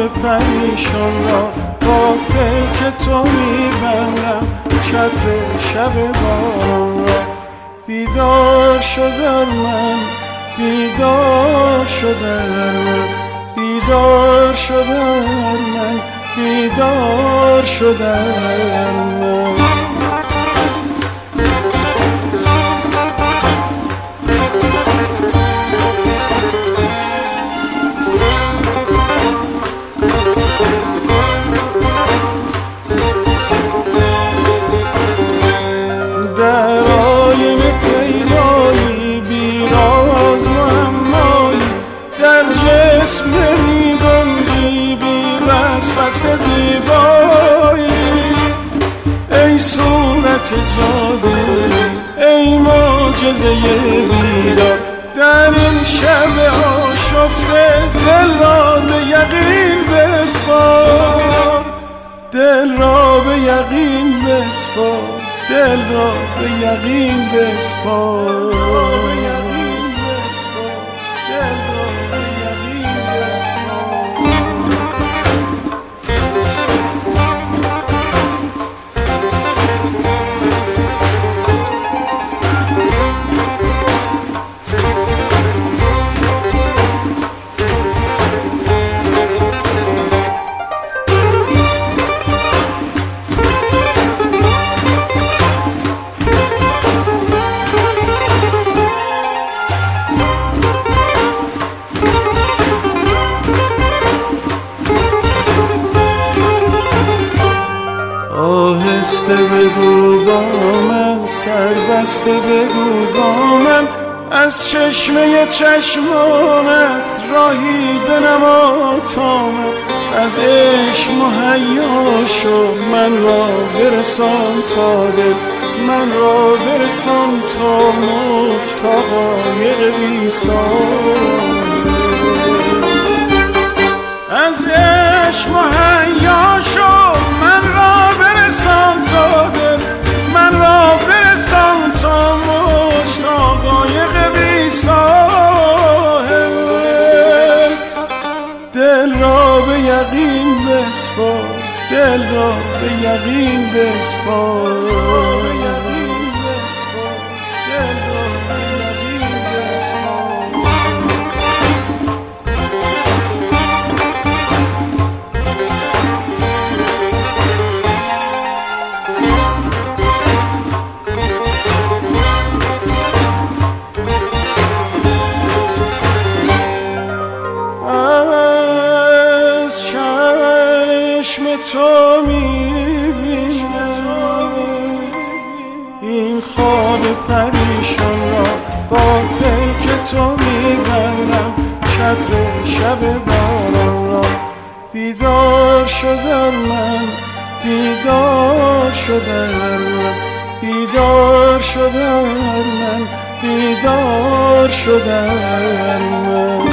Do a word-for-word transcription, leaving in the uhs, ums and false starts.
پریشان را با پلک تو میبندم، چتر شب باران را. بیدار شدر من، بیدار شدر من، بیدار شدر من، بیدار شدر من. در آینه پیدایی بیراز معمایی، در جسم نمی‌گنجی بی وسوسه زیبایی. ای صورت جادویی، ای معجزه بیدار، در این شب آشفته دل را به یقین بسپار، دل را به یقین بسپار، دل را به یقین بسپار، دل را به یقین بسپار، دل را به یقین بسپار. آهسته بگو با من، سربسته بگو با من، از چشمه چشمانت راهی بنما تا من. از عشق مهیا شو، من را برسان تا دل، من را برسان تا موج، تا قایق ویسان. از عشق مهیا شو، من را برسان تا دل، من را برسان تا موج، تا قایق بی ساحل. دل را به یقین بسپار، دل را به یقین بسپار، به یقین بسپار، دل را به یقین بسپار. تو میبینم این خواب پریشان را، با پلک تو میبندم، چتر شب باران را. بیدار شدر من، بیدار شدر من، بیدار شدر من، بیدار شدر من.